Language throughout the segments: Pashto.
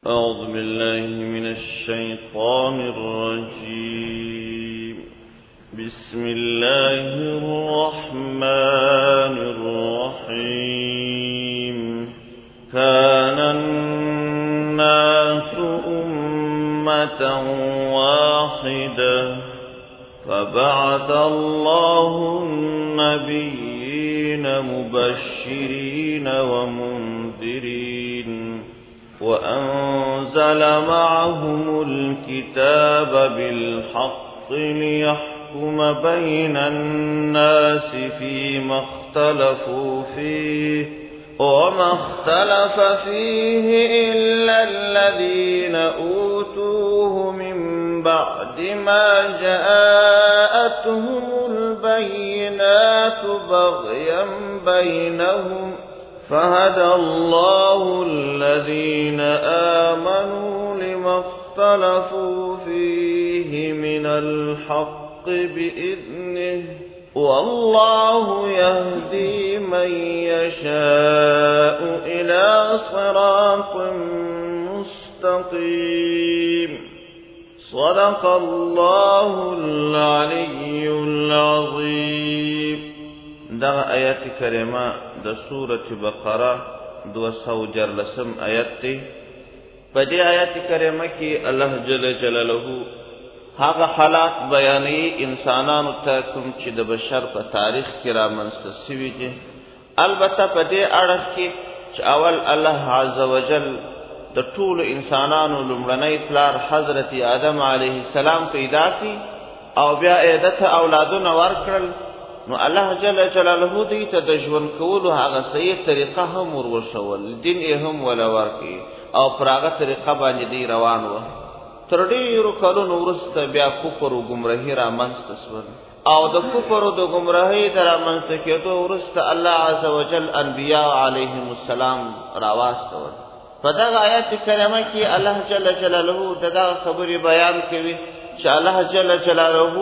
أعوذ بالله من الشيطان الرجيم. بسم الله الرحمن الرحيم. كان الناس أمة واحدة فبعث الله النبيين مبشرين ومنذرين وأنزل معهم الكتاب بالحق ليحكم بين الناس فيما اختلفوا فيه وما اختلف فيه إلا الذين أوتوه من بعد ما جاءتهم البينات بغيا بينهم فهدى الله الذين آمنوا لما اختلفوا فيه من الحق بإذنه والله يهدي من يشاء إلى صراط مستقيم. صدق الله العلي العظيم. دا آیات کریمه د سورة بقره 214 آیت دی. په دې آیات کریمه کې الله جل جلاله هغه حالات بیانوي انسانانو ته کوم چې د بشر په تاریخ کې رامنځته سوي دي. البته په دې اړه کې چې اول الله عز وجل د ټولو انسانانو لومړنی پلار حضرت آدم علیه السلام پیدا کړي او بیا یې دته اولادونه ورکړل، نو الله جل جلاله دوی ته د ژوند کولو هغه صحیح طریقه هم ورښول، دین یې هم ولا ورکړي او پر هغه طریقه باندې دی روان و. تر ډېرو کلونو وروسته بیا کفر او ګمراهي رامنځته شول او د کفر او د ګمراهۍ د رامنځته کېدو وروسته الله عز وجل انبیاء علیهم السلام راواستول. په دغه آیات کریمه کې الله جل جلاله دغه خبرې بیان کوي چې الله جل جلاله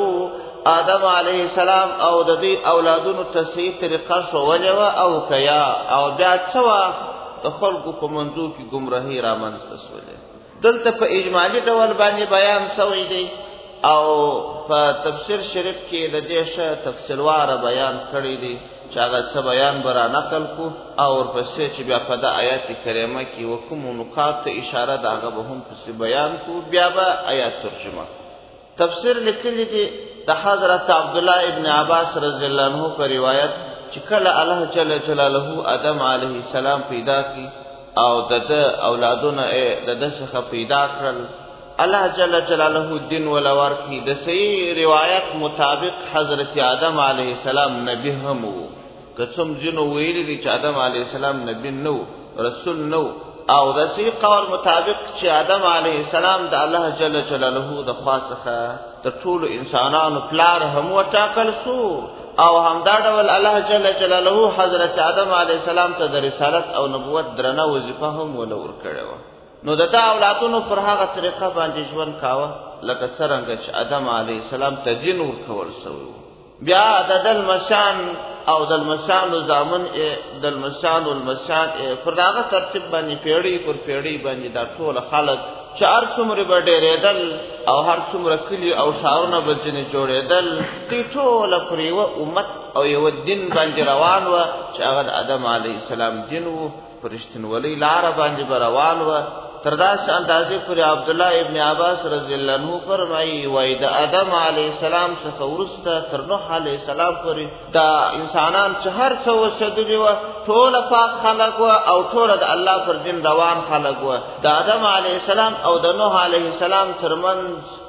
آدم علیه السلام او د دې اولادونو ته صحیح طریقه ښوولې وه او که یا او بیا څه وخت د خلکو په منځو کې ګمراهي رامنځته شولې. دلته په اجمالي ډول باندې بیان شوی دی او په تفسیر شریف کې د دې ښه تفصیلواره بیان کړی دی چې هغه څه بیان به را نقل کړو او ورپسې چې بیا په د آیات کریمه کې و کومو نقاط ته اشاره ده هغه به هم پسې بیان کړو، بیا به آیات ترجمه. تفسیر لیکلی دی د حضرت عبدالله ابن عباس رضی الله عنه په روایت چې کله الله جل جلاله آدم علیه السلام پیدا کی او د اولادونه د څخه پیدا کړل، الله جل جلاله دین ولا ورکی. د صحیح روایت مطابق حضرت آدم علیه السلام نبی هم وو، که څوم ځینو ویلي دي چې آدم علیه السلام نبی نو رسول نو، او د صحیح قول مطابق چې آدم علیه السلام د الله جل جلاله د خوا څخه د ټولو انسانانو پلار هم وټاکل سو او همدا ډول الله جل جلاله حضرت آدم علیه السلام ته د رسالت او نبوت درنه وظیفه هم ولا ورکړې وه. نو د ده اولادونو پر هغه طریقه باندې ژوند کاوه لکه څرنګه چې آدم علیه السلام ته دین ورکول سوی و. بیا د دلمشان او دلمشانو زامن دلمشان المشان پر هغه ترتیب باندې پیړۍ پر پیړۍ باندې دا ټول خلک چې هر څومره به ډېرېدل او هر څومره کلي او ښارونه به ځینې جوړېدل، دوی ټوله پر یوه امت او یوه دین باندې روان وه چې هغه د آدم علیه السلام دین و. په رښتینولۍ لاره باندې به روان وه. تر داسې اندازې پورې عبدالله ابن عباس رضی الله عنه فرمایي وایي د آدم علیه السلام څخه وروسته تر نوح علیه السلام پورې دا انسانان چې هر څه اوسېدلي وه ټوله پاک خلک وه او ټوله د الله پر دین روان خلک وه. د آدم علیه السلام او د نوح علیه السلام ترمنځ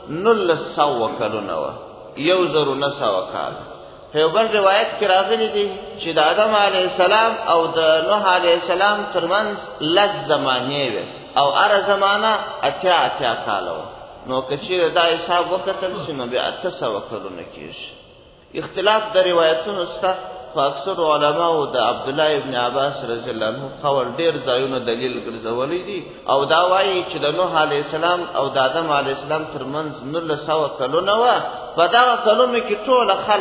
1900 کلونه وه، 1900 کاله. په یو بل روایت کې راغلی دی چې د آدم علیه السلام او د نوح علیه السلام ترمنځ 10 زمانې وې او هره زمانه 80 کاله وه. نو که چیرې دا حساب وکتل شي نو بیا 800 کلونه کېږي. اختلاف د روایتونو شته، خو اکثر علماو د عبدالله ابن عباس رضی الله عنه قول ډېر ځایونه دلیل ګرځولی دي او دا وایي چې د نوح علیه السلام او د آدم علیه السلام ترمنځ 1900 کلونه وه. په دغه کلونو کې ټوله خلک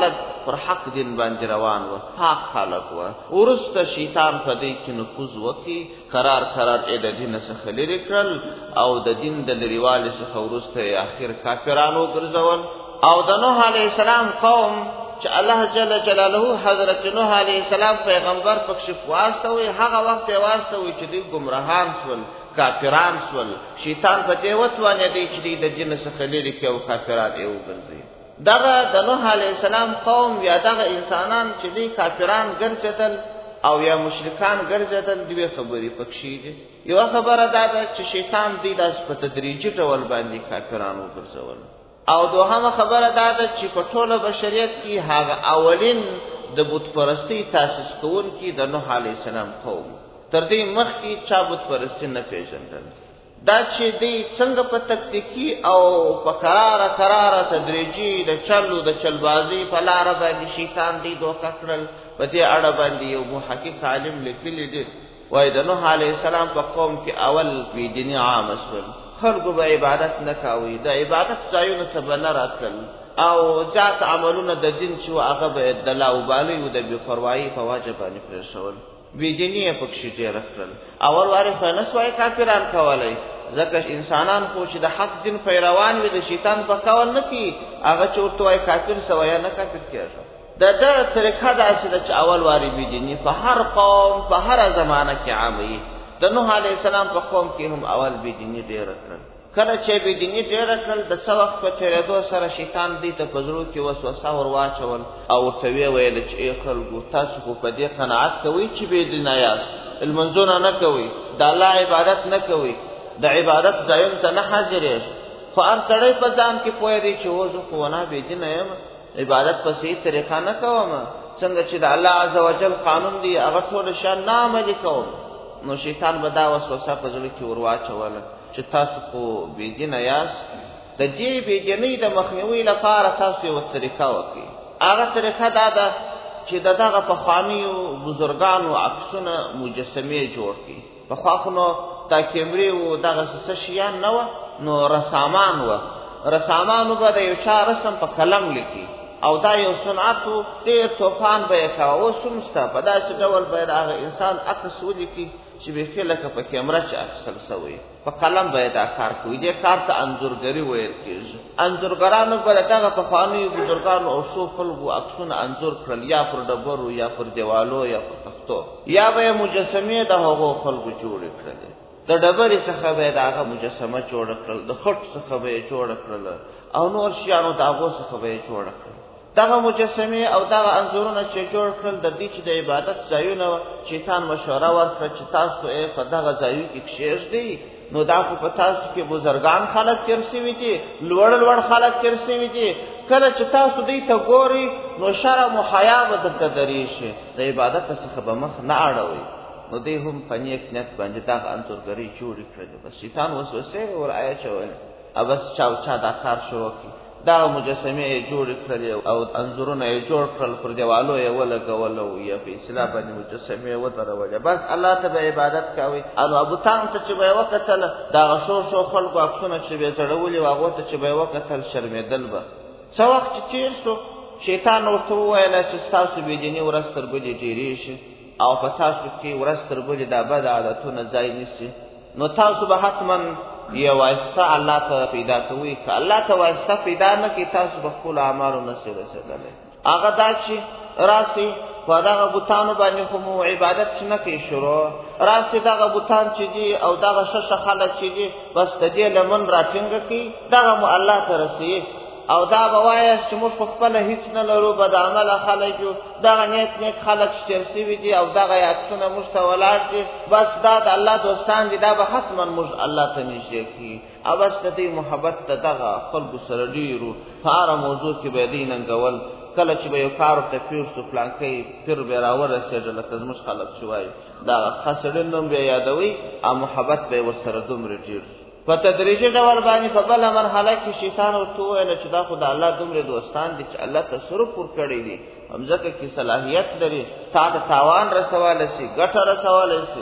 پر حق دین باندې روان و، پاک خلق و. ورسته شیطان په دې کې نفوذ وکړي، قرار د دین څخه لرې کړل او د دین د لرېوالي څخه وروسته اخر کافرانو ګرځول. او د نوح علیه السلام قوم چې الله جل جلاله حضرت نوح علیه السلام پیغمبر پکښې واستوي، هغه وخت یې واستوي چې دوی ګمراهان سول، کافران سول. شیطان په دې وتوانېدی چې دوی د دین څخه لرې کړي او کافران یې وګرځي. دغه د نوح علیه السلام قوم یا دغه انسانان چې دوی کافران ګرځېدل او یا مشرکان ګرځېدل، دوی خبرې پکښې دي. یوه خبره دا ده چې شیطان دوی داسې په تدریجي ډول باندې کافران وګرځول. او دوهمه خبره دا ده چې په ټوله بشریت کې هغه اولین د بت پرستی تاسیس کوونکي د نوح علیه السلام قوم، تر دې مخکې چا بت پرستی نه پیژندل. دا چې دوی څنګه په تکتیکي او په قراره تدریجي د چلبازي په لاره باندې شیطان دوی دوکه کړل، په دې اړه باندې یو محقق عالم لیکلی دی، وایي د نوح علیه السلام په قوم کې اول بېدیني عامه شول. خلقو به عبادت نه کوي، د عبادت ځایونو ته به نه راتلل او زیات عملونه د دین چې هغه به د لاوبالۍ او د بېپروایي په وجه باندې پرېښول. بېدیني یې پکښې ډېره کړل. اول وارې خو یې نه سوای کافران کولی، ځکه انسانان خو چې د حق دین پیروان وي د شیطان په قول نه کي، هغه چې ورته وایي کافر سوی یا نه کافر کېږي. د ده طریقه داسې ده چې اول وارې بېدیني په هر قوم په هره زمانه کې عامه وي. د نوح علیه السلام په قوم کې هم اول بېدیني ډېره کړل. کله چې بېدیني ډېره کړل، د څه وخت په تېرېدو سره شیطان دوی ته په زړو کې وسوسه ور واچول او ورته ویې ویل چې ای خلکو، تاسو خو په دې قناعت کوئ چې بېدینه یاست، لمونځونه نه کوئ، د الله عبادت نه کوئ، د عبادت ځایونو ته نه حاضرېږئ. خو هر سړی په ځان کې پوهېدی چې اوس خو ونه بېدینه یم، عبادت په صحیح طریقه نه کوم، څنګه چې د الله عز وجل قانون دی هغه ټول شیان نه عملي کوم. نو شیطان به دا وسوسه په زړه کې ور واچوله چې تاسو خو بېدینه یاست. د دې بېدینۍ د مخنیوي لپاره تاسو یوه طریقه وکړئ. هغه طریقه دا ده چې د دغه پخوانیو بزرګانو عکسونه مجسمې جوړ کړي. پخوا خو نو دا کیمرې و دغسې څه شیان نه وه، نو رسامان وه. رسامانو به د یو چا رسم په قلم لیکي او دا یو صنعت و، ډېر طوفان به یې کوه. اوس هم شته، په داسې ډول به یې د هغه انسان عکس ولیکي چې بیخي لکه په کیمره چې اخیستل سوی، په قلم به یې دا کار کوي. دې کار ته انځورګري ویل کېږي. انځورګرانو به د دغه پخوانیو بزرګانو او ښو خلکو عکسونه انځور کړل، یا پر ډبرو یا پر دیوالو یا پر تختو، یا به یې مجسمې د هغو خلکو جوړې کړلې. د ډبرې څخه به یې د هغه مجسمه جوړه کړل، د خټ څخه به یې جوړه کړل او نور شیانو د هغو څخه به یې جوړه کړل. دغه مجسمې او دغه انځورونه چې جوړ کړل، د دې چې د عبادت ځایونه وه، شیطان مشوره ورکړه چې تاسو یې په دغه ځایو کې کښېږدئ. نو دا خو په تاسو کې بزرګان خلک تېر سوي دي، لوړ خلک تېر سوي دي. کله چې تاسو دوی ته ګورئ نو شرم و حیا به درته درې شي، د عبادت څخه به مخ نه اړوئ. نو دوی هم په نیک نیت باندې دغه انځورګرۍ جوړې کړلې. بس شیطان وسوسې ور اچولې او بس چا دا کار شروع کړي. دغه مجسمې یې جوړې کړلې او انځورونه یې جوړ کړل، پر دیوالو یې ولګول او یا په اصطلاح باندې مجسمې یې ودرولې. بس الله ته به عبادت کوئ. او ابوتانو ته چې به یې وکتل، دغه ښو خلکو عکسونه چې به یې ځړولي وو، هغو ته چې به یې وکتل شرمېدل به. څه وخت چې تېر شو، شیطان ورته وویله چې ستاسو بېدیني ورځ تر بلې ډېرېږي او په تاسو کې ورځ تر بلې دا بد عادتونه ځای نیسي. نو تاسو به حتما یو واسطه الله ته پیدا کوئ. که الله ته واسطه پیدا نه کړي، تاسو به خپلو اعمالو نسئ رسېدلی. هغه دا چې راسئ په دغه بوتانو باندې خو مو عبادت چې نه کوي شروع، راسئ دغه بوتان چې دي او دغه ښه خلک چې دي، بس د دې لمن راټینګه کړي، دغه مو الله ته رسوي. او دا به وایاست چې موږ خو خپله هېڅ نه لرو، بد عمله خلک یو، دغه نیک خلک چې تېر سوي دي او دغه عکسونه موږ ته ولاړ دي، بس دا د الله دوستان دي، دا به حتما موږ الله ته نږدې کړي. او بس د دوی محبت د دغه خلکو سره ډېرو، په هره موضوع کې به یې دوی ننګول. کله چې به یو کار ورته پېښ شو، پلانکی پیر به یې راورسېږه، لکه زموږ خلک چې وایي، دغه ښه سړي نوم به یې یادوئ او محبت به یې ورسره دومره ډېر. په تدریجي ډول باندې په بله مرحله کې شیطان ورته وویله چې دا خو د الله دومره دوستان دي چې الله تصرف ورکړی دي، همځکه کې صلاحیت لري، تا ته تاوان رسولی سي، ګټه رسولی سي.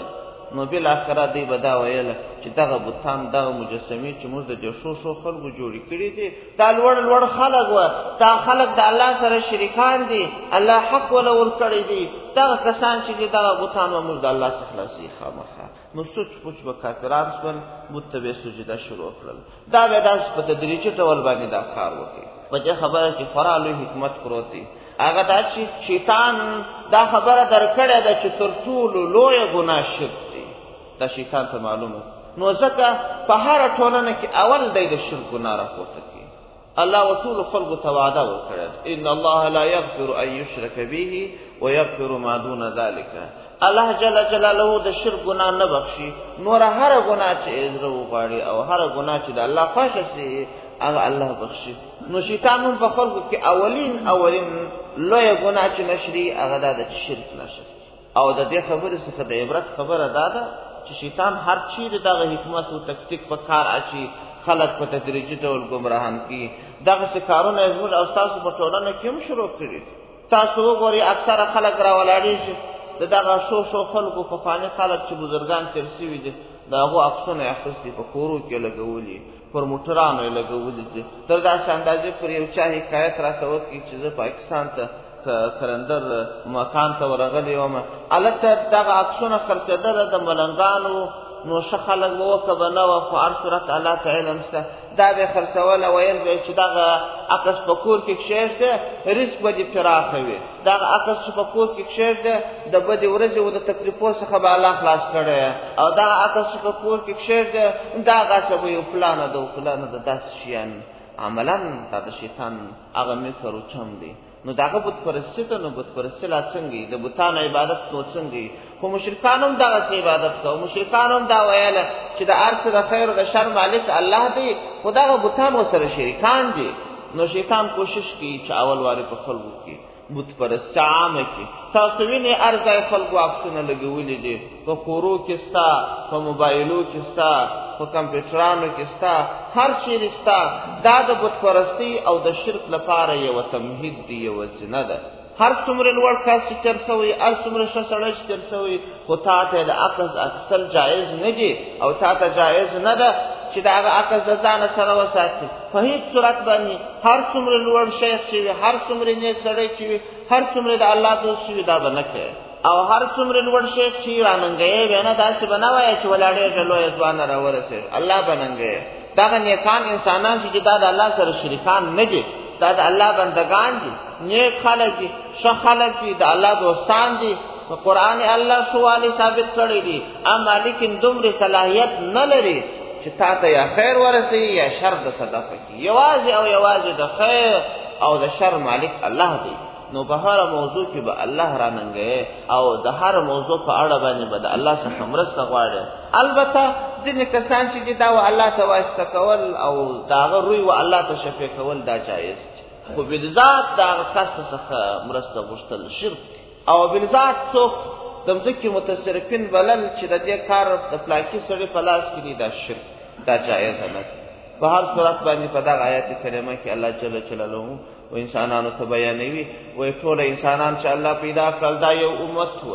نو بالاخره دی به دا ویل چې دغه بوتان دغه مجسمې چې موږ د دې ښو خلکو جوړې کړي دي دا لوړ خلک وه دا خلک د الله سره شریکان دي الله حق وله ورکړی دي دغه کسان چې دي دغه بوتان به موږ د الله څخه خلاصي خامخا نو سوچ پوچ به کافران شول بت ته به سجده شروع کړل دا به داسې په تدریجي ډول باندې دا کار وکړي په دې خبره کې خورا لوی حکمت پروت دی هغه دا چې شیطان دا خبره درکړې ده چې تر ټولو لویه ګناه شرک دی دا شیطان ته معلومه نو ځکه په هره ټولنه کې اول دی د شرک ګناه راپورته کوي الله وټول خلقو ته وعده ورکړه ان الله لا یغفر ان یشرک به ویغفر ما دون ذلك الله جل جلاله د شرک ګناه نه بخشي نور هر ګناه چې زړه وغواړي او هر ګناه چې د الله خوښ شي هغه الله بخشي نو شیطان په خلقو کې اولین لوی ګناه چې نشري هغه د شرک نشه او د دې خبرې څخه د عبرت خبره ده چې شیطان هر چیز دغه حکمت او تکتیک په کار اچي خلق په تدریجي ډول گمراهان کی دغه کارونه زموږ او تاسو په ټولنه کې هم شروع کړي تاسو وګورئ اکثره خلک راولاړي شي دغه شو خلکو په فاني خلک چې بزرګان تیر شوي دي دغه عکسونه اخیستي په کورو کې لګولي پر موټرانو لګولي دي تر داسې اندازې پر یو چا حکایت راته وکړي چې زه پاکستان ته کرندر مکان ته ورغلی وم البته دغه عکسونه خرڅېدل د ملنګانو نو شخلق وکبه نه و خو هر صورت الله تعالی مسته دا به خرڅول ویل به چې دغه عکس په کور کې کښېږده رزق به دې پراخه وي دغه عکس چې په کور کې کښېږده د بدې ورځې و د تکلیفو څخه به الله خلاص کړی او دغه عکس چې په کور کې کښېږده دغه څه به یو پلانه ده داسې شیان عملا دا د شیطان هغه مکر او چم دی نو داغه بت پرستی ته نو بت پرستی لا څنګه د بتانو عبادت نو څنګه خو مشرکان هم دغه عبادت کوي مشرکان هم دا ویل چې د ارث د خیر او د شر مالک الله دی خدای بتانو سره شریکان دي نو شیطان کوشش کوي چې اول واره په خلکو کې بت پرست عامه کې تاسو وینئ ارزای خلکو عکسونه لګولې دي په کورو کې ستا په موبایلو کې ستا په کمپیوټرانو کې ستا هر چیرې ستا دا د بت پرستی او د شرک لپاره یو تمهید دی یو زینه ده هر څومره لوړ کس چې ترسوي هر څومره سړی چې ترسوي خو تا ته د عکس اخیستل جایز نه دي او تا ته جایز نه ده چې دا عکس د ځان سره وساتي په هیڅ صورت باندې هر څومره لوړ شیخ چې هر څومره نیک سړی چې هر څومره د الله دوست شي دا به نه کوي او هر څومره لوړ شیخ چې راننګي ونه داسې بنوي چې ولاړې ډلوې ځوان راورسي الله بننګي دا نیکان انسانان چې د الله سره شریکان نه دي دا د الله بندگان دي نیک خلک دي ښه خلک دي د الله دوستان دي په قران الله شوالی ثابت کړی دي اما لیکن دومره صلاحیت نه لري چې تا ته یا خیر ورسي یا شر د صدقه کی یوازې د خیر او د شر مالک الله دی نو په هر موضوع کې به الله راننګي او د هر موضوع په اړه باندې به د الله څخه مرسته غواړي البته ځینې کسان چې دا و الله ته واسطه کول او داغه روی و الله ته شفیع کول دا جایز خو بذات دا کس څخه مرسته غوښتل شرک او بذات څوک دمځکه متصرفین بلل چې د دې کار د پلاکی سره پلاس کې دا شرک دا جایز نه په هر صورت باندې په دا آیت کریمه کې الله جل جلاله و انسانانو ته بیانوي وای ټول انسانان چې الله پیدا کړل دا یو امت و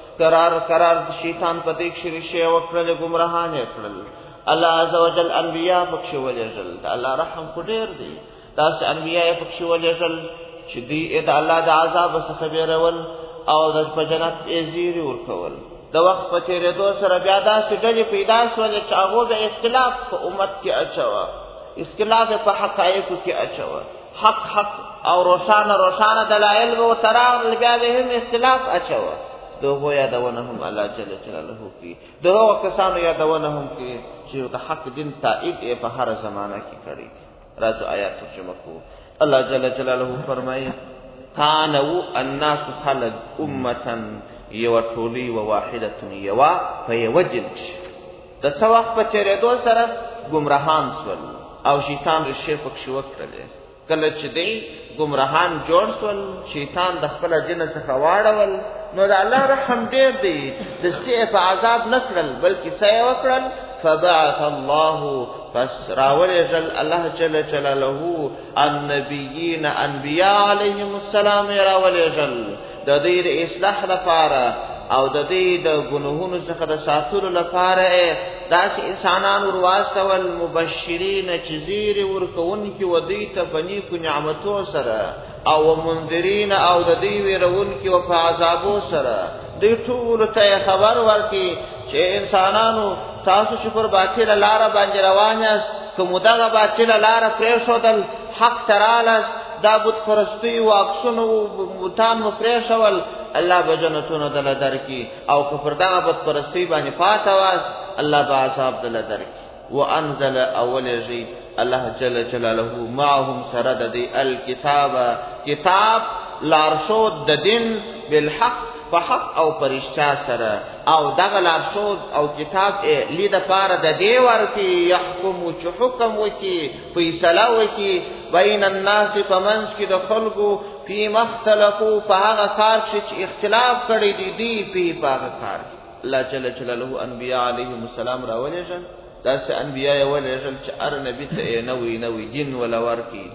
قرار شیطان په دې کې شي او کړل گمراهان یې کړل الله عزوجل انبیاء پکښ ولېږل الله رحم کو ډیر دی تاسو انبیاء پکښ ولېږل چې دې د الله د عذاب څخه بیرول او د جنت ازیر ورکول د وخت په تیرېدو سره بیا داسې ډلې پیدا شولې چې هغه د اختلاف په امت کې اچوه اختلاف په حقایقو کې اچوه حق او روشانه دلایل و تراغل بیا به هم اختلاف اچوه دغه یادونه هم الله جل جلاله کوي دغه کسانو یادونه هم کوي چې د حق دین تایید په هر زمانہ کې کړی راځو آیات ترجمه کو الله جل جلاله فرمایي کانوا الناس خلق امه یو ټولی و واحده یوا په یو جنس د سواق په چیرېدو سره گمراهان شول او شیطان رشي پکښ وکړل کله چې دی گمراهان جوړ شول شیطان د خپل جن څخه واړول نو د الله رحم ډیر دی د سیف عذاب نکړل بلکې سې وکړل فبعث الله فسراولجل الله جل جلاله النبيين انبياء عليهم السلام راولجل د دې اصلاح لپاره او د دې د ګناهونو څخه د ساتلو لپاره داسې انسانان ورواستول مبشرین چې زیر ورکوونکي و دوی ته په نیکو نعمتو سره او منذرین او د دې ویرونکي و په عذابو سره دوی ټولو ته خبر ورکړي چې انسانانو تاسو چې پر باطله لاره باندې روان یاست که مو دغه باطله لاره پرېښودل حق ترالس دا بت پرستی و عکسونه و بوتان مو پرېښول الله به جنتونه دله درکړي او که پر دغه بت پرستی باندې پاته واست الله به عذاب دله درکړي وانزل اولجی الله جل جلاله معهم سره د دې الکتاب کتاب لارښود د دین بالحق په حق او پرشتیا سره او دغه لارښود او کتاب لید پاره د دې ورکی يحكم چې حکم وکي فیصله وکي بین الناس فمنس کې د خلقو فی مختلفو په هغه کار چې اختلاف کړی دی په هغه کار الله جل جلاله انبیاء علیهم السلام راولېږل داسې انبیاء یې ولېږل چې هر نبي ته نوی دین ولا ورکی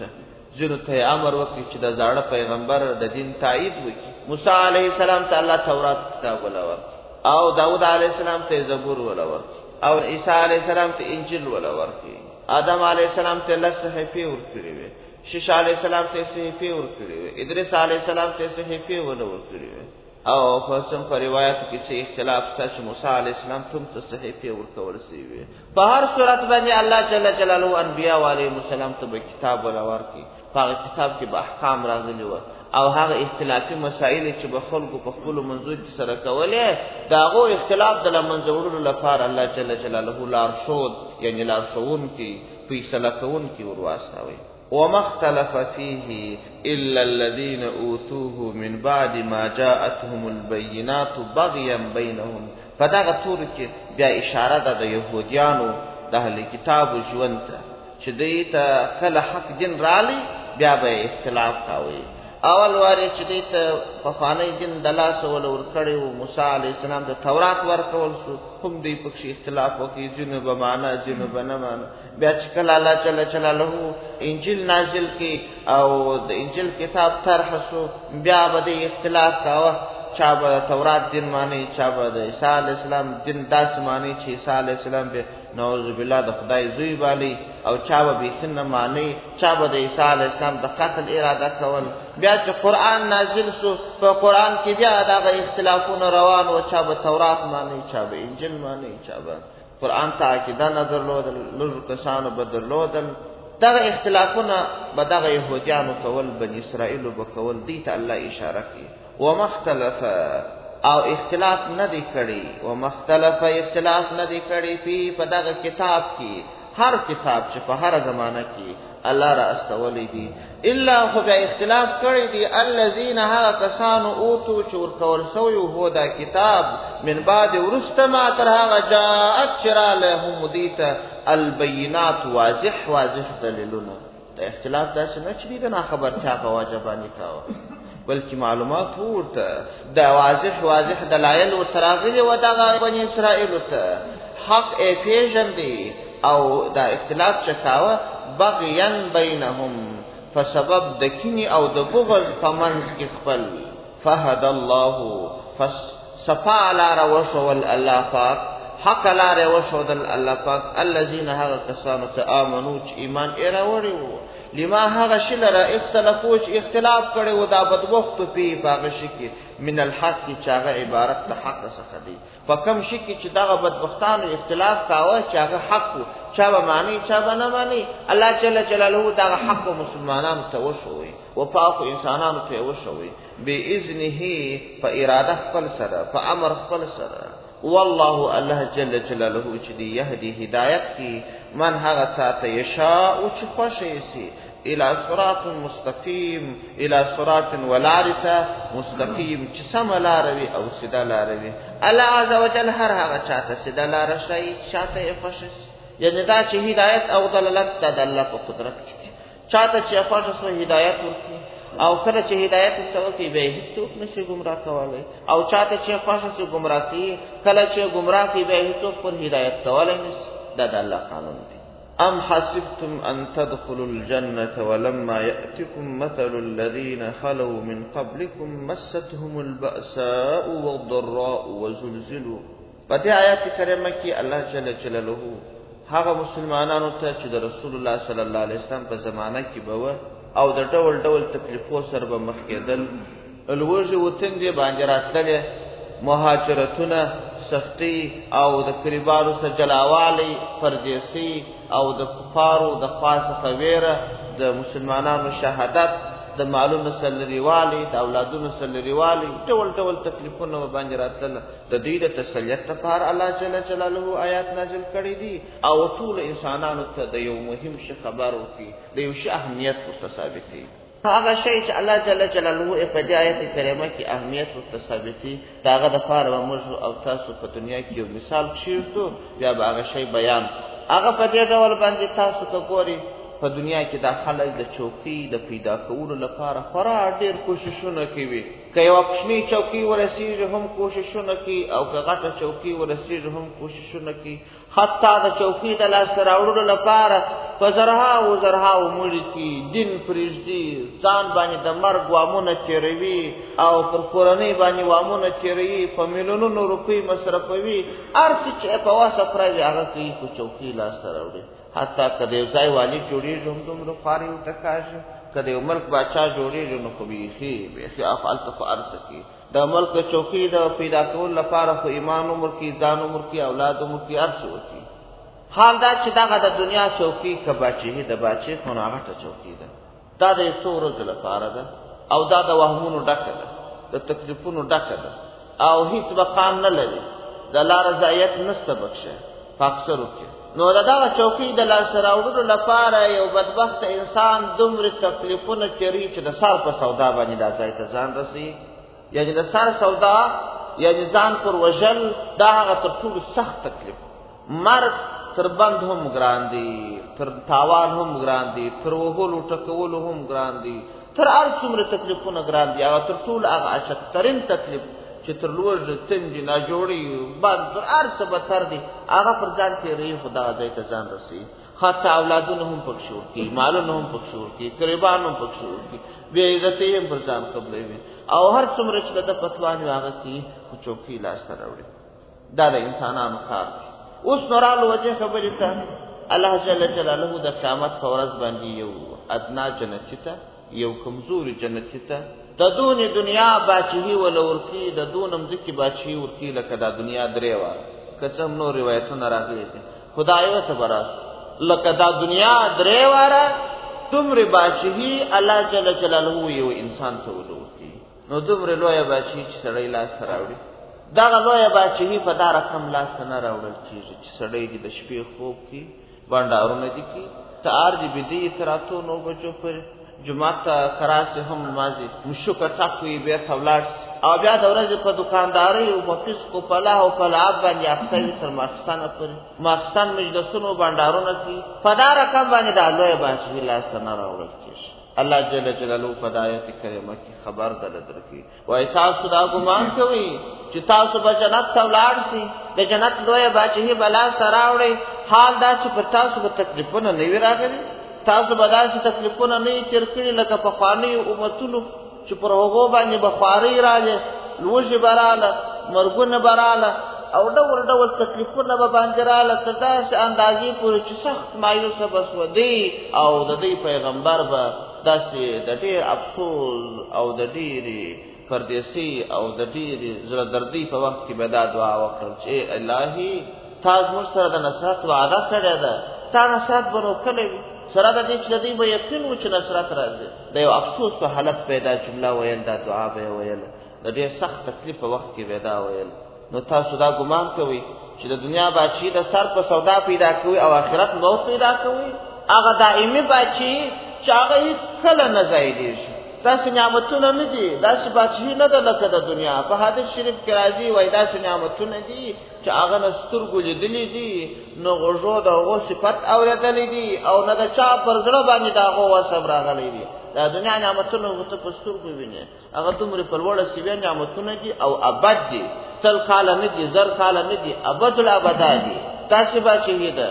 جنو ته امر وکړي چې د زاړه پیغمبر د دین تایید وکړي موسی علیه السلام ته الله تورات کتاب ولور او داود علیه السلام ته زبور ولور او عیسی علیه السلام ته انجیل ولور آدم علیه السلام ته صحیفه ورکړي وي شیش علیه السلام ته صحیفه ورکړي وي ادریس علیه السلام ته صحیفه ولور کړي وي او په څم په روایت کې چې اختلاف شته چې موسی علیه السلام ته صحیفه ورکول شوی وي په هر صورت باندې الله جل جلاله انبیاء علیهم السلام ته کتاب ولور کړي هغه کتاب کې به احکام راغلي و او هغه اختلافي مسائل چې به خلکو په خپل منځو کې سره کولې داغه اختلاف د لمنځورولو لپاره الله جل جلاله لارښود یعنی لارښوون کې فیصله کوون کې ورواستوي وما اختلف فيه الا الذين اوتوه من بعد ما جاءتهم البينات بغيا بينهم فداغه تور کې بیا اشاره ده د يهوديانو د اهل کتاب ژوند ته چې دوی ته کله حق دین رالی بیا به اختلاف کاوه اول واره چې دوی ته په فانی دین دلاس ولور کړو موسی علی السلام د تورات ورکول شو هم دوی په اختلاف وکړي جنوب معنا جنوب نه معنا بیا چې کله الله جل جلاله انجیل نازل کی او د انجیل کتاب طرح شو بیا به اختلاف کاوه چا به تورات دین معنی چا به د عیسی علی السلام دین داس معنی چې عیسی علی السلام به نعوذ بالله د خدای زوی والی او چا به بيخنه معنی چا به د عیسی علی السلام د قتل اراده کول بیا چې قران نازل شو په قران کې بیا دغه اختلافونه روان او چا به تورات معنی چا به انجیل معنی چا به قران ته عقیده نظر لودل لږ کسانو بدلودل دغه اختلافونه به دغه يهوديانو کول بني اسرائیل وبکول دي ته الله اشاره کوي ومختلف او اختلاف ندی کړي ومختلف اختلاف ندی کړي په دغه کتاب کې هر کتاب چې په هر زمانہ کې الله را استولې دي الا خو به اختلاف کړي دي الذين ها کسانو اوتو چور کول سوی هو دا کتاب من بعد ورستما تر هغه جاءت شرا لهم ديته البينات واضح دلیلونه د اختلاف داسې نه چې نه خبر چا په واجبانی کاوه بلکې معلومات ورته د واضح دلایل ورتراغلي و دغه بني اسرائیل ته حق پیژندي او دا اختلاف چکاوه بغيا بينهم فسبب دکینی او د بغض فمنز کې خپل فهد الله فصفا على وشول الله پاک حق لاره وشودل الله پاک الذين هغه کسانو ته امنو چې ایمان یې راوړیو لما هغه شلره اختلافو چې اختلاف کړي و دا بدبخت په باغ شي کې من الحق چې هغه عبارت د حق څخه دی فکم شي کې چې دغه بدبختانو اختلاف کاوه چې هغه حق چا به معنی چا به نه معنی الله جل جلاله دغه حق مسلمانانو ته وشوي او پاک انسانانو ته وشوي باذنه په اراده خپل سره په امر خپل سره والله الله جل جلاله چې دی يهدي هدایت کی من هغه ته یشاء او چې خوشي سي الى صراط مستقيم الى صراط ولارثه مستقيم چې سم لاروي او سیده لاروي الله عز وجل هر هغه چاته سیده لار شي چاته خوشي یعنی دا چې هدایت او دلالت د الله په قدرت کې چاته چې خوشي هدایت ورکړي او کله چې هدایت توفی به هیڅوک نشي گمراه کولای او چاته چې خوښه سي گمراه کی کله چې گمراه کی به هیڅوک پر هدایت کولای نشي دا د الله قانون دی ام حسبتم ان تدخلوا الجنة ولما يأتكم مثل الذين خلوا من قبلكم مستهم البأساء والضراء وزلزلوا. په دې آیات کریمه کې الله جل جلاله هغه مسلمانانو ته چې د رسول الله صلی الله علیه وسلم په زمانه کې به او د ډول ډول تکلیفو سره به مخ کېدل، الوژې وطن باندې راتللې، مهاجرتونه، سختی او د قریبانو سره جلاوالی، پردیسی او د کفارو د خوا څخه ویره، د مسلمانانو شهادت، د مالونو سره لرېوالی، د اولادونو سره لرېوالی، ډول ډول تکلیفونه باندې راتلل. د دې د تسلیت لپاره الله جل جلاله آیات نازل کړي دي او ټول انسانانو ته د یو مهم شي خبر ورکړي، د یو شي اهمیت ورته ثابتوي. هغه شی چې الله جل جلاله په دې آیت کریمه کې اهمیت ورته ثابتوي، د هغه دپاره به موږ او تاسو په دنیا کې یو مثال کښېږدو، بیا به هغه شی بیان. هغه په دې ډول باندې تاسو ته ګورئ په دنیا کې دا خلک د چوکۍ د پیدا کولو لپاره خورا ډېر کوششونه کوي. که یوه کوچنۍ چوکۍ ورسېږي هم کوششونه کوي، او که غټه چوکۍ ورسېږي هم کوششونه کوي. حتی د چوکۍ د لاسته راوړلو لپاره په زرهاو زرهاو مړي کوي، دین پرېږدي، ځان باندې د مرګ وامونه تېروي او پر کورنۍ باندې وامونه تېروي، په میلیونونو روپۍ مصرفوي، هر څه چې په وسه پرې هغه کوي خو چوکۍ لاسته راوړي. حتی که د یو ځای والي جوړېږي هم دومره خوارې وټکاږي، که د یو ملک باچا جوړېږي نو خو بیخي هلته خو هر څه کوي. د ملک د چوکۍ د پیدا کولو لپاره خو ایمان عمر کړي، ځان عمر کړي، اولاد عمر کړي، هر څه وکړي. حال دا چې دغه د دنیا چوکۍ که باچهي د باچې خو نو هغه چوکۍ ده، دا د یو څو ورځو لپاره ده او دا د وهمونو ډکه ده، د تکلیفونو ډکه ده او هیڅ مقام نه لري، د الله رضایت نشته بخښه په اکثرو کې. نو دغه چوکۍ د لاسته راوړلو لپاره یو بدبخت انسان دومره تکلیفونه تېروي چې د سر په سودا باندې دا ځای ته ځان رسوي. یعنې د سر سودا یعنې ځان پر وژل، دا هغه تر ټولو سخت تکلیف. مرګ تر بند هم ګران دی، تر تاوان هم ګران دی، تر وهلو ټکولو هم ګران دی، تر هر څومره تکلیفونه ګران دي. هغه تر ټولو هغه اشدترین تکلیف چې تر لوږې، تندې، ناجوړۍ، بد، تر هر څه بدتر دي، هغه پر ځان تېروي خو دغه ځای ته ځان رسوي. حتی اولادونه هم پکښې ورکوي، مالونه هم پکښې ورکوي، قریبان هم پکښې ورکوي، بې عزتۍ هم پر ځان قبلوي او هر څومره چې د ده په توان وي هغه کوي خو چوکۍ لاسته راوړي. دا د انسانانو کار دی. اوس نو رالو وجې خبرې ته الله جل جلاله د قیامت په ورځ باندې یو ادنا جنتي ته، یو کمزوري جنتي ته د دونې دنیا باچهي وله ورکي، د دونه مځکې باچهي ورکي لکه دا دنیا درې واره، که څه هم نور روایتونه راغلي دي، خو دا یوه ته به راسو لکه دا دنیا درې واره دومره باچهي الله جل جلاله یو انسان ته وله ورکي. نو دومره لویه باچهي چې سړی لاسته راوړي، دغه لویه باچهي په دا رقم لاسته نه راوړل کېږي چې سړی دې د شپې خوب کړي، بانډارونه دي کړي، ته ارجې بېدې تر 8-9 بجو پورې جمعه ته کراسې هم لمانځي، مشوکه ټک وي بېرته ولاړ شي او بیا د ورځې په دوکاندارۍ او په فسقو په لهو او په لعب باندې اخته وي تر ماخستانه پورې، ماخستان مجلسونو بانډارونه کوي. په دا رقم باندې دا لویه باچهي لاسته نه راوړل کېږي. الله جل جلاله په آیت کریمه کې خبر درکړي، وایي تاسو دا ګمان کوئ چې تاسو به جنت ته ولاړ شئ، د جنت لویه باچهي به لاسته راوړئ، حال دا چې پر تاسو به تکلیفونه نه وي راغلي، تاسو به داسې تکلیفونه نه یې تېر کړي لکه پخوانیو امتونو چې پر هغو باندې به خوارۍ راغلې، لوږې به راغله، مرګونه به راغله او ډول ډول تکلیفونه به باندې راغله تر داسې اندازې پورې چې سخت مایوسه به سوه دی او د دوی پیغمبر به داسې د ډېر افسوس او د ډېرې پردیسۍ او د ډېرې زړه دردۍ په وخت کې به دا دعا وکړل چې الهي تا زموږ سره د نصرت وعده کړې ده، تا نصرت به نو کلی وي، سره د دې چې د دوی به یقین و چې نصرت راځي. د یو افسوس په حالت به دا جمله ویل، دا دعا به یې ویل، د ډېر سخت تکلیف په وخت کې به دا ویل. نو تاسو دا ګمان کوئ چې د دنیا باچهي د سر په سودا پیدا کوي او آخرت موت پیدا کوي؟ هغه دائمي باچهي چې هغه هېڅکله نه ځایېږي، داسې نعمتونه نه دي، داسې باچهي نه ده لکه د دنیا. په حدیث شریف کې راځي وایي داسې نعمتونه دي چې هغه نه سترګو لیدلي دي، نه غوږو د هغو صفت اورېدلی دي او نه د چا پر زړه باندې د هغو وصف راغلی دي. دا دنیا نعمتونه ته په سترګو وینې، هغه دومره په لوړه سویه نعمتونه دي او ابد دي، 100 کاله نه دي، 1000 کاله نه دي، ابد الابدا دي. داسې باچهي ده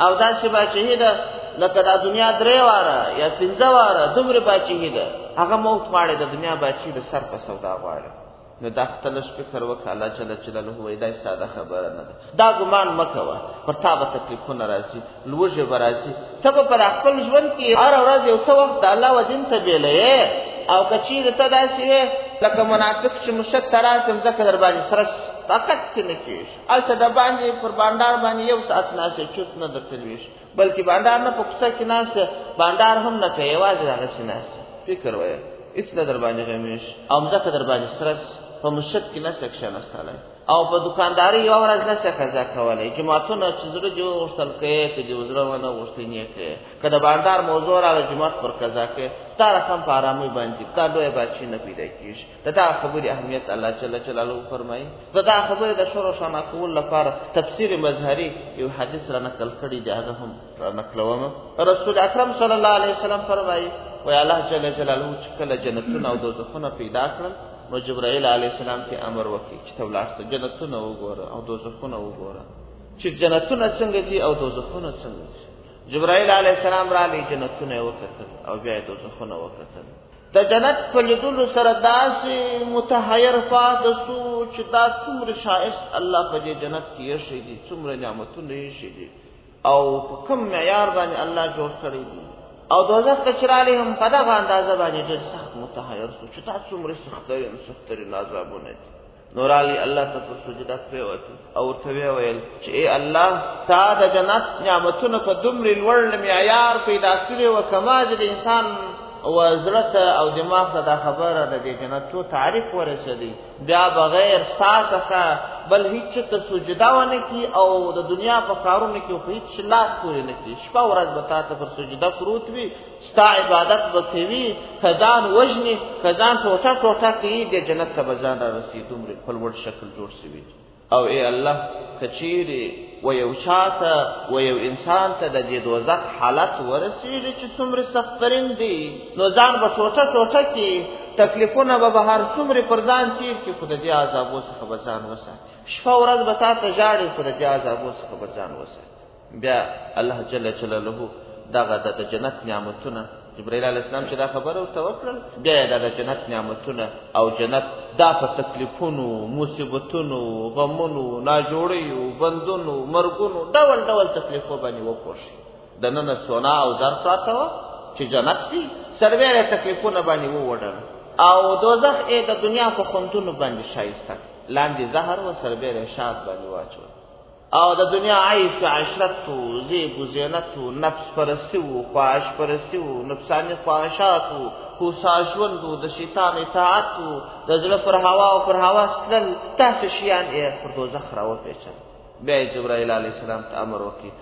او داسې باچهي ده لکه دا دنیا 3 واره یا 15 واره دومره باچهي ده، هغه موت غواړي د دنیا باچهي د سر په سودا غواړي. نو دا تلش فکر وکړه الله جل جلاله وای دا ساده خبره نه ده. دا ګمان مکوه پر تا به تکلیفونه راځي، لوږه به راځي، ته به پر خپل ژوند کې هر ورځ یو څه وخت الله ودین ته بیلې او کچیر ته داسې لکه منافق چې مشت تراسم ځکه در باندې سره طاقت کې نه کېږي. الته د باندې پر بانډار باندې یو ساعت ناسه چوت نه درتلويش، بلکې بانډار نه په کوڅه کې ناسه بانډار هم نه کوي، یوازې هغه سیناسه فکر وای هیڅ نه در باندې غمیش او ځکه در باندې سره په مشت کې نه سکشن استاله او په دکانداري یو ورځ نه څه قضا کولای. جماعتونه چې زړه جو وشتل کوي ته جو زړه ونه وشتنی کوي، کله بانډار موضوع را جماعت پر قضا کوي تا رقم په آرامي باندې کاډوې بچی نه پیدا کیږي. دا خبري اهمیت الله جل جلاله فرمایي. دا خبره د شروع شانه کول لپاره تفسیر مظهری یو حدیث را نقل کړی دی، هغه هم را نقلوم. رسول اکرم صلی الله علیه وسلم فرمایي وای الله جل جلاله چې کله جنتونه او دوزخونه پیدا کړل نو جبرائیل علیه السلام ته امر وکړي چې ته ولاړ جنتونه وګوره او دوزخونه وګوره چې جنتونه څنګه دي او دوزخونه څنګه دي. جبرائیل علیه السلام را لې جنتونه وکتل او بیا دوزخونه وکتل. د جنت په لیدلو سره داسې متحیر فاده سو چې دا څومره شایست الله په دې جنت کې یې شي دي، څومره نعمتونه یې شي دي او په کوم معیار باندې الله جوړ کړی دي. او دوزخ ته چرالی هم په دغه اندازه باندې ډېر سخت متحیر سو چې دا څومره سخترین عذابونه دي. نور علی الله ته په سجده پریوت او ورته ویل چې ای الله تا د جنت نعمتونه په دومره لوړ معیار پیدا کړی او کما د انسان او زړه او دماغ ته دا خبره د جنت تو تعریف ورسېدی بیا بغیر ستاسو بل هیڅ ته سجده ونه کی او د دنیا په کارونو کې په هیڅ لاس پورې نه کی. شپه ورځ به تاسو پر سجده پروت وي، ستا عبادت به کوي، خزان وجني خزان ټوټه ټوټه کوي، د جنت ته بزان را رسیدو مر په لوړ شکل جوړ شوی. او ای الله کچيري و یو شاته و یو انسان ته د دې دوزخ حالت ورسېږي چې څومره سخترین دي نو ځان به ټوټه ټوټه کې تکلیفونه به بهر څومره پردان تیر کې خود دې عذابو څخه بچان وساتي. شپه ورځ به تاسو ژاړي خود دې عذابو څخه بچان وساتي. بیا الله جل جلاله دغه د جنت نعمتونه جبرائیل علیه السلام چې دا خبره ورته وکړه بیا د جنت نعمتونه او جنت دا په تکلیفونو مصیبتونو غمونو ناجوړیو بندونو مرګونو ډول ډول تکلیفو باندې وپوښي. د نن سونا او زر پراته و چې جنت دي سربېره تکلیفونه باندې ووړل او دوزخ د دنیا په خوندونو باندې شایسته لاندې زهر و سربېره شاد باندې واچو او د دنیا عیش عشرت و زیب و زینت و نفس پرستی و خواهش پرستی و نفسانی خواهشات و خوساشوند و د شیطان اطاعت و د زړه پر هوا او پر هوا سلل داسې شیان پر دوزخ راوپېچل. بیا جبرائیل علیه السلام ته امر وکړي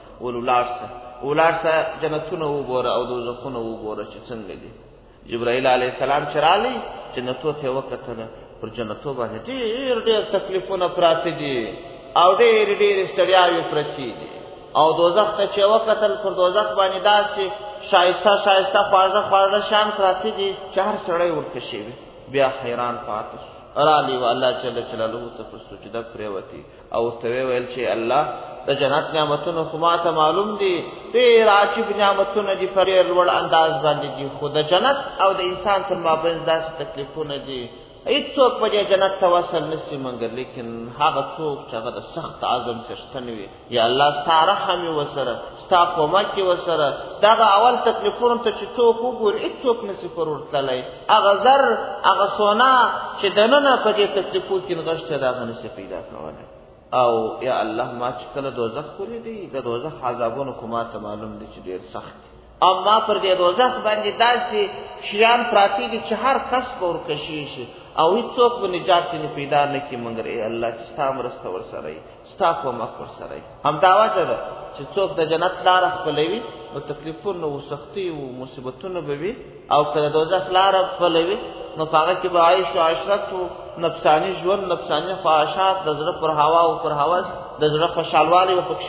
ولاړسه جنتونه وګوره او دوزخونه وګوره چې څنګه دي. جبرائیل علیه السلام چې رالی جنتو ته وکتله پر جنتو باندې ډېر ډېر تکلیفونه پراته دي او ډېر ډېر ستړیاوې پرتې دي او دوزخ ته چې وکتل پر دوزخ باندې داسې شایسته شایسته خواږه شان پراته دي چې هر سړی ورته شي بیا حیران پاتې رالی و الله جل جلاله ته په سجده پریوتی او ته ویل چې الله د جنت نعمتونو خو ماته معلوم دي ډېر عجیب نعمتونه دي په ډېر لوړ انداز باندې دي خو د جنت او د انسان تر مابین داسې تکلیفونه دي هیڅوک په دې جنت ته وصل نشي مګر لیکن هغه څوک چې هغه د سخت عزم څښتن وي یا الله ستا رحم وسره ستا کومک وسره دغه اول تکلیفونه ته چې څوک وګوري هیڅوک نشي پرورتلای هغه زر هغه سونا چې دننه په دې تکلیفو کې نغښته دغه نشي پیدا کولای. او یا الله ما چې کله دوزخ کولی دی د دوزخ عذابونو کومه ته معلوم دي چې ډېر سخت اما پر دې دوزخ باندې داسې شیان پراتی دي چې هر کس به ورکشي شي او هیڅوک به نجات نه پیدا نه کی مګر ای الله چې ستا مرسته ورسره ای ستا کومک ورسره ای. همدا وجه ده چې څوک د جنت لار خپلوي نو تکلیفونه او سختي او مصیبتونه به وي او کله دوزخ لار خپلوي نو هغه کې به عیش او عشرت او نفسانی ژوند نفسانی خواهشات د زړه پر هوا او پر هوس د زړه خوشحالوالی په پکښې وي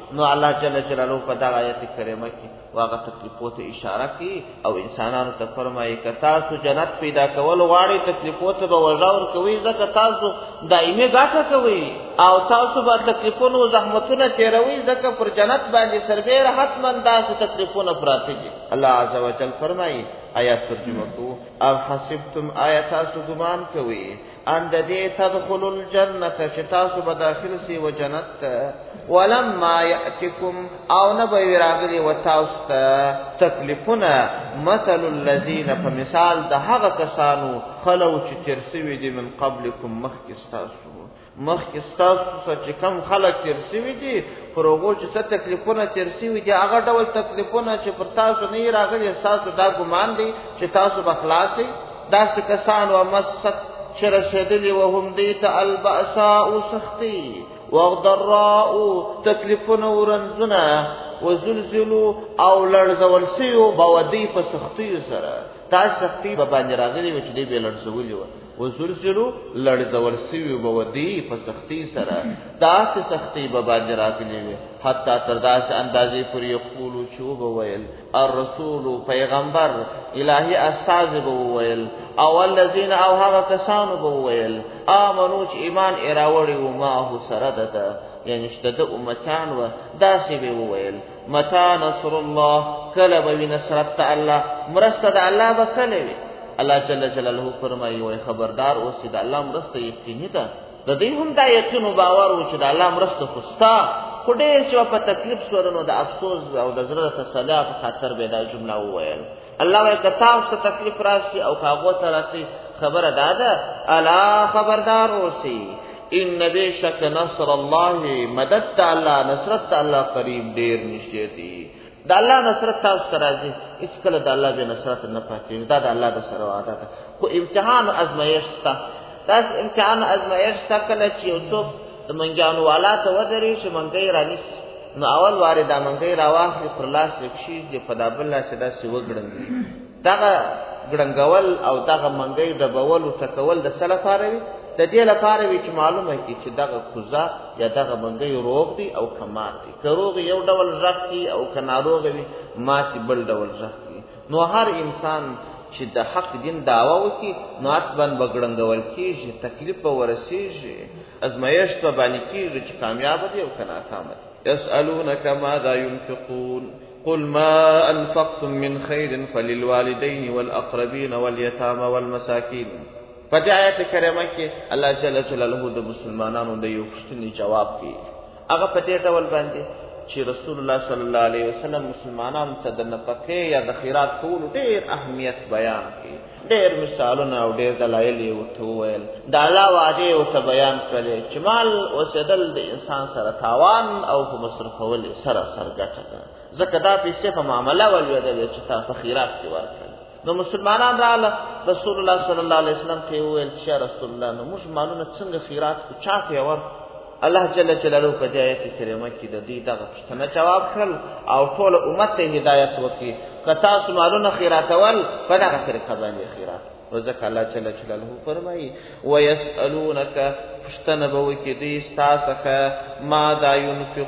نو الله جل جلاله په دغه آیت کریمه کې واغه تکلیفو ته اشاره کوي او انسانانو ته فرمایي که تاسو جنت پیدا کول غواړئ تکلیفو ته به وژا ورکوئ ځکه تاسو دایمي ګټه کوئ او تاسو به تکلیفونه او زحمتونه تېروئ ځکه پر جنت باندې سربیره حتما داسې تکلیفونه پراته دي. الله عز وجل فرمایي آیات ترجمه کو اب حسبتم آیات تاسو ګمان کوئ ان د دې تدخلوا الجنه چې تاسو به داخل سي و جنت ولما یأتکم او نه به راغلي و تاسو ته تکلیفونه مثل الذین په مثال د هغه کسانو خلو چې تیر سوي دي من قبلکم مخکې ستاسو چې کم خلک تیر سوي دي پر هغو چې څه تکلیفونه تیر سوي دي هغه ډول تکلیفونه چې پر تاسو نه راغلي ستاسو دا ګمان دی چې تاسو به خلاص شئ. داسې کسان ومست چې رسېدلي وهم دې ته البأساء سختي والضراء تکلیفونه ورنځونه وزلزلوا او لړزول سوي به ودې په سختیو سره دا سختي به باندې راغلي و چې دې به لړزولي و وزلزلوا لړزول سوي به ودې په سختي سره داسې سختي به باندې راغلي وي حتی تر داسې اندازې پورې یقولو چې وبه ویل الرسول پیغمبر الهي استاذ به وویل او الذین او هغه کسانو به وویل آمنو چې ایمان یې راوړی و معه سره ده یعنی چې د امتیان و داسې به وویل متى نصر الله کله به وي نصرت الله مرسته د الله به کله وي. الله جل جلاله فرمایي وای خبردار اوسئ د الله مرسته یقیني ده. د دې هم دا یقین او باور و چې د الله مرسته خو ستا خو ډېر چې په تکلیف سره نو د افسوس او د زړه تسلی په خاطر به دا جمله وویل. الله وای که تاسو ته تکلیف راشي او هغه ته راشي خبره دا ده الا خبردار اوسئ ان بشک نصر الله مدد الله نصرت الله قریب ډېر نږدې دی. د الله نصرت تاسو ته راځي هیڅ کله د الله به نصرت نه پاتې دا د الله د سره وعده ده. خو امتحان او ازمایښت شته داس امتحان او ازمایښت شته کله چې یو څوک د منګیانو والا ته ودرې چې منګی رانیسي نو اول وارې دا منګی راواخلي پر لاس یکشي د په دا بل لاس داسې وګړنګي دغه ګړنګول او دغه منګی ډبول او ټکول د څه لپاره وي د دې لپاره وي چې معلومه کړي چې دغه کوزه یا دغه منګی روغ دی او کمات دی که روغ یو ډول غږ کوي او که ناروغ وي ماتې بل ډول غږ کوي. نو هر انسان چې د حق دین دعوه وکړي نو حتما به ګړنګول کېږي تکلیف به ورسېږي ازمایښت به باندې کېږي چې کامیاب دی او که ناکامه دی. یسألونک ماذا ينفقون قل ما انفقتم من خير فللوالدين والاقربين واليتامى والمساكين. په دې آیت کریمه کې الله جل جلاله د مسلمانانو د یو پوښتنې جواب کوي. هغه په دې ډول باندې چې رسول الله صلی الله علیه وسلم مسلمانانو ته د نفقې یا د خیرات کولو ډېر اهمیت بیان کړي ډېر مثالونه او ډېر دلایل یې ورته وویل. د الله وعدې یې ورته بیان کړې چې مال اوسېدل د انسان سره تاوان او په مصرفول یې سراسر ګټه ده ځکه دا پیسې په معامله ولوېدلې چې تا په خیرات کې ورکړل. نو مسلمانان رااله رسول الله صلی الله علیه وسلم ته وویل چې رسول الله نو موږ مالونه څنګه خیرات کو چاته ورکړو. الله جل جلاله په دې آیت کریمه کې د دې دغه پوښتنه جواب کړل او ټول امت ته هدایت وکړي که تاسو مالونه خیراتول په دغه طریقه باندې خیرات وځکه الله جل جلاله فرمایي ويسألونک پوښتنه به وکړي دوی ستا څخه ماذا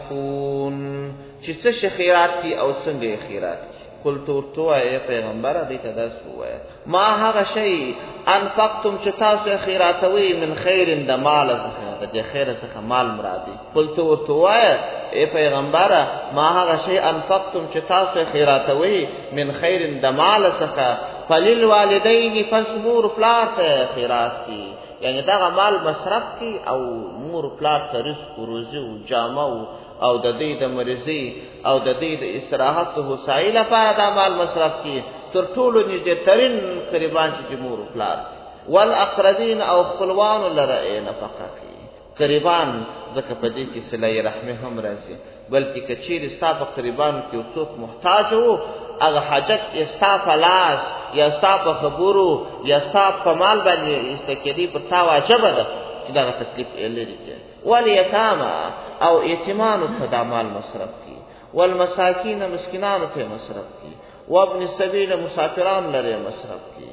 ينفقون چې څه خیرات دي او څنګه خیرات دي. قلت ورتو اے پیغمبر دې ته دا سوې ما هغه شی انفقتم چې تاسو خیراتوي من خیر د مال څخه د خیر څخه مال مرادي. قلت ورتو اے پیغمبر ما هغه شی انفقتم چې تاسو خیراتوي من خیر د مال څخه فللوالدین فصبر پلات خیرات کی یعنی دا مال مصرف کی او مور پلات رزق روزي او جامه او د دې د مرزي او د دې د استراحت او وسایل لپاره د مال مصرف کی تر ټولو نږدې ترين قربان چې جمهور پلار والاقربین او خپلوان لره نفقه کی قربان ځکه په دې کې صله رحم هم راځي بلکې کچیر ستا په قربان کې څوک محتاج وو هغه حاجت استا فلاس یا استا په خبرو یا استا په مال باندې استکدي پر تا واجب ده چې دا تکلیف یې لري. والیتاما او یتیمانو ته مال مصرف کی والمساکین مسکینانو ته مصرف کی وابن السبیل مسافران لره مصرف کی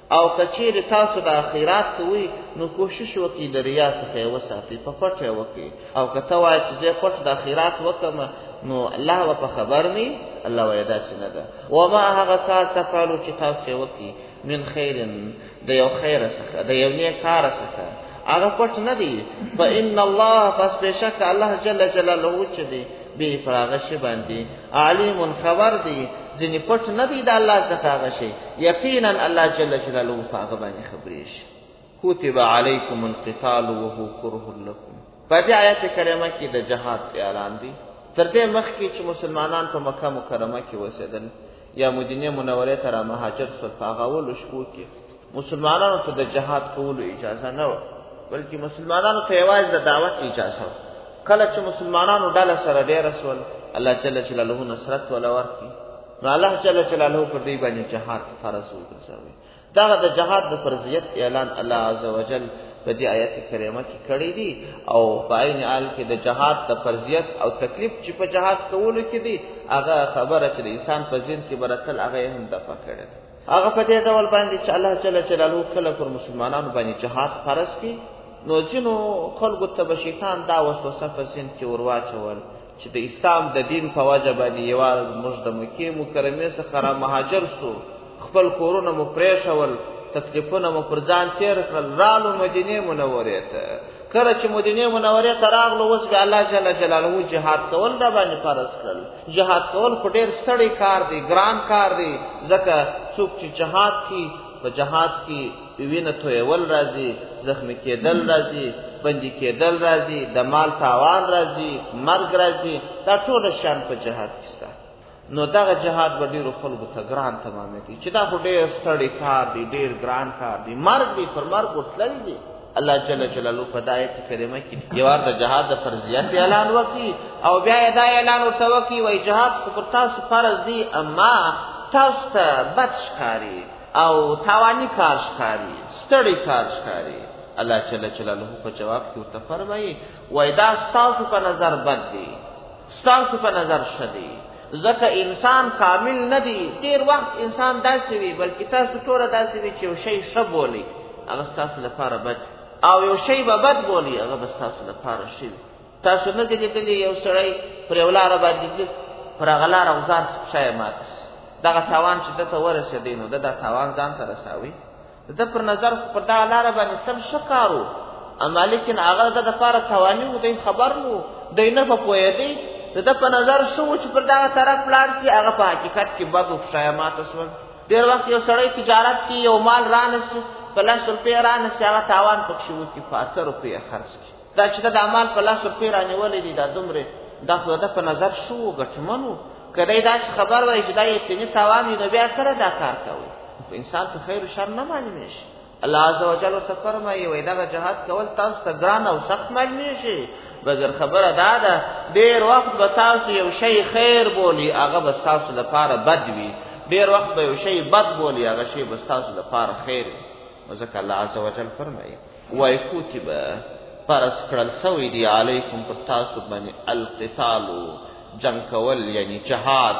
او کچیر تاسو د اخرات کوي نو کوشش وکړئ د ریا څخه یې وساتئ، په پټه یې وکړئ. او که ته وایې چې زه پټ د اخرات وکړم نو الله به په خبر نه وي، الله وایي داسې نه ده. وما هغه کار تفعلو چې تاسو یې وکړئ من خیر د یو خیر څخه د یو نیک کار څخه هغه پټ نه دی. فإن الله پس بېشکه الله جل جلاله چې دی به پر هغه شی باندې علیم خبر دی، ځینې پټ نه دی د الله څخه هغه شی، یقینا الله جل جلاله په هغه باندې خبرې شي. کتب علیکم القتال وهو کرہ لکم. په دې آیت کریمه کې د جهاد اعلان دی. تر دې مخکې چې مسلمانان په مکه مکرمه کې اوسېدل یا مدینه منورې ته را مهاجر شول، په هغه اولو شپو کې مسلمانانو ته د جهاد کولو اجازه نه وه، بلکې مسلمانانو ته یوازې د دعوت اجازه وه. کله چې مسلمانانو ډله سره ډېره شول، الله جل جلاله نصرت ولا ورکړي، نو الله جل جلاله پر دې باندې جهاد فرض وګرځوي. دغه د جهاد د فرضیت اعلان الله عز وجل په دې آیت کریمه کې کړی دی، او په عین حال کې د جهاد د فرضیت او تکلیف چې په جهاد کولو کې دی هغه خبره چې د انسان په ذهن کې برتل هغه هم دفع کړی دی. هغه په دې ډول باندې چې الله جل جلاله کله پر مسلمانانو باندې جهاد فرض کړي، نو ځینو خلکو ته به شیطان دا وسوسه په ذهن کې ورواچول چې د اسلام د دین په وجه باندې یوازې موږ د مکې مکرمې څخه را مهاجر سو، خپل کورونه مو پرېښول، تکلیفونه مو پر ځان تېر کړل، رالو مدینې منورې ته. کله چې مدینې منورې ته راغلو، اوس بیا الله جل جلاله جهاد کول را باندې فرض کړل. جهاد کول خو ډېر ستړی کار دی، ګران کار دی، ځکه څوک چې جهاد کوي په جهاد کې وینه تویول راځي، زخمی کېدل راځي، بندي کېدل راځي، د مال تاوان راځي، مرګ راځي، دا ټول شیان په جهاد کې شته. نو دغه جهاد به ډېرو خلکو ته ګران تمامېږي چې دا خو ډېر ستړی کار دی، ډېر ګران کار دی، مرګ دی، پر مرګ ورتللی دی. الله جل جلاله په دا آیت کریمه کې یو وار د جهاد د فرضیت اعلان وکړي، او بیا یې دا اعلان ورته وکړي وایي جهاد خو پر تاسو فرض دی، اما تاسو ته بد ښکاري او تاواني کار ښکاري، ستړی کار ښکاري. الله جل جلاله په جواب کې ورته فرمایي وایي دا ستاسو په نظر بد دی، ستاسو په نظر ښه دی، ځکه انسان کامل نه دی. ډېر وخت انسان داسې وي، بلکې تاسو ټوله داسې وي چې یو شی ښه بولي هغه ستاسو لپاره بد، او یو شی به بد بولي هغه به ستاسو لپاره ښه وي. تاسو نه دي لیدلي یو سړی پر یو لاره باندې ځي، پر هغه لاره وزار پښه یې ماته سي، دغه تاوان چې ده ته ورسېدی نو ده دا تاوان ځان ته رساوي. د ده پر نظر پر دغه لاره باندې تل ښه کار و، اما لیکن هغه د ده دپاره تاواني و، دی خبر نه و، دی نه به پوهېدی. د ده په نظر ښه و چې پر دغه طرف لاړ شي، هغه په حقیقت کې بد و، پښه یې ماته شول. ډېر وخت یو سړی تجارت کې یو مال رانسي، په 10 روپۍ رانسي، هغه تاوان پکښې وکړي، په 8 روپۍ یې خرڅ کړي. دا چې ده دا مال په 10 روپۍ رانیولی دی، دا دومرې دا خو د ده په نظر ښه و، ګټمن و. که دی داسې خبر وایي چې دا یقیني تاوان وي، نو بیا سره دا کار کوي. انسان ته خیر و شر نه معلومېږي. الله عز وجل ورته فرمایي وایي دغه جهاد کول تاسو ته ګران او سخت معلومېږي، مګر خبره دا ده ډېر وخت به تاسو یو شی خیر بولي هغه به ستاسو لپاره بد وي، ډېر وخت به یو شی بد بولي هغه شی به ستاسو لپاره خیر وي. نو ځکه الله عز وجل فرمایي وایي کتبه فرض کړل سوی دی علیکم پر تاسو باندې القتالو جنگ کول، یعنی جهاد،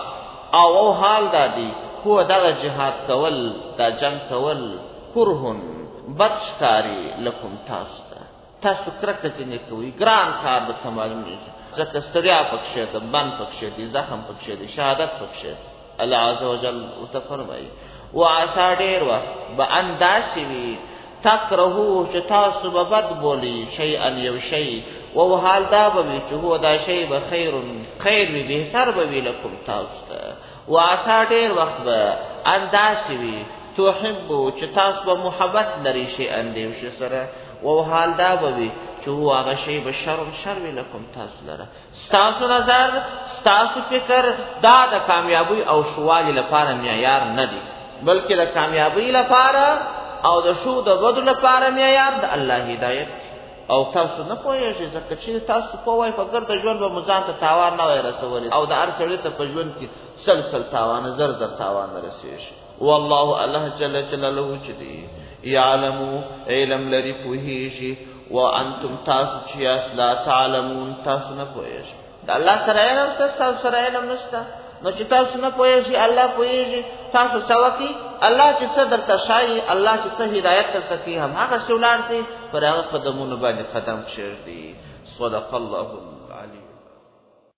او حال دا دی هو دغه جهاد کول، دا جنگ کول کرهن بد ښکاري لکم تاسو ته، تاسو کرکه ځینې کوئ، ګران کار درته معلومېږي، ځکه ستړیا پکښې ده، بند پکښې دی، زخم پکښې دی، شهادت پکښې دی. الله عز وجل ورته فرمایي وعسا ډېر وخت به ان داسې وي تکرهو چې تاسو به بد بولي شیئا یو شی، و حال دا به وي چې هو دا شی به خیر وي، بهتر به وي لکم تاسو ته. وعسا ډېر وخت به ان داسې وي تحبو چې تاسو به محبت لري شیئا د یو شي سره، و حال دا به وي چې هو هغه شی به شر وي لکم تاسو لره. ستاسو نظر، ستاسو فکر دا د کامیابی او شوالي لپاره معیار نه دی، بلکې د کامیابی لپاره او د شو د بدو لپاره معیار د الله هدایت. او تاسو نه پوهېږئ، ځکه چې تاسو پوه وای په ګرده ژوند به مو ځان ته تاوان نه وای رسولی، او د هر سړي ته په ژوند کې سل تاوانه، زر تاوان رسېږي. والله الله جل جلاله چې دی یعلمو علم لري، پوهېږي، وانتم تاسو چې یاست لا تعلمون تاسو نه پوهېږئ. د الله سره علم شته، تاسو سره علم نشته، نو چې تاسو نه پوهېږئ الله پوهېږي. تاسو څه وکړئ؟ الله چې څه درته شایي، الله چې څه هدایت درته کوي، هماغه شی ولاړ سي، پر هغه قدمونو باندې قدم کښېږدي. صدق الله العلي.